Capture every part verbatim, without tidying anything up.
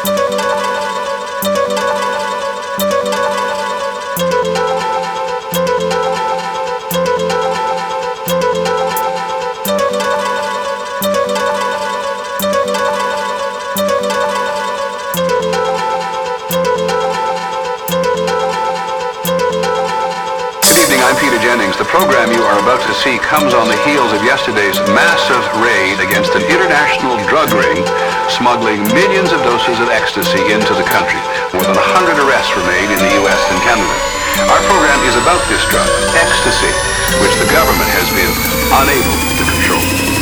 I'm Peter Jennings. The program you are about to see comes on the heels of yesterday's massive raid against an international drug ring smuggling millions of doses of ecstasy into the country. More than one hundred arrests were made in the U S and Canada. Our program is about this drug, ecstasy, which the government has been unable to control.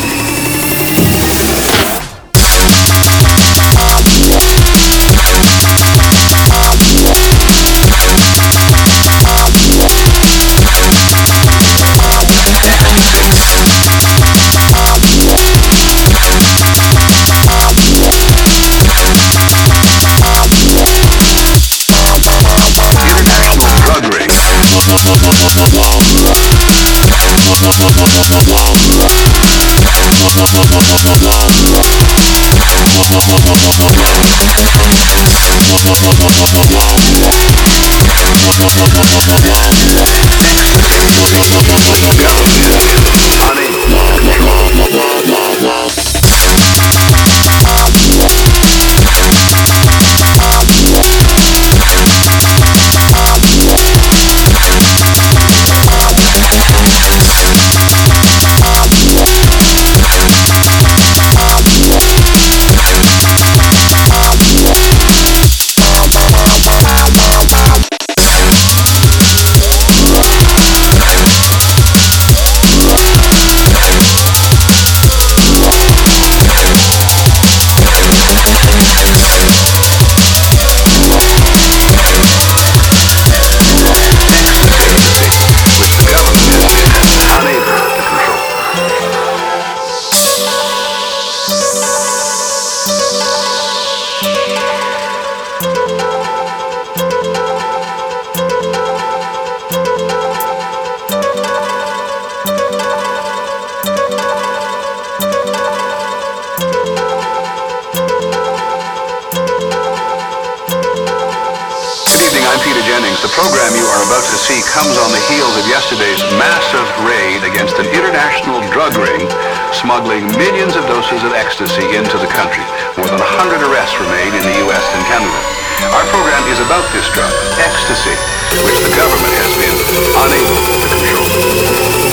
I'm Peter Jennings. The program you are about to see comes on the heels of yesterday's massive raid against an international drug ring smuggling millions of doses of ecstasy into the country. More than one hundred arrests were made in the U S and Canada. Our program is about this drug, ecstasy, which the government has been unable to control.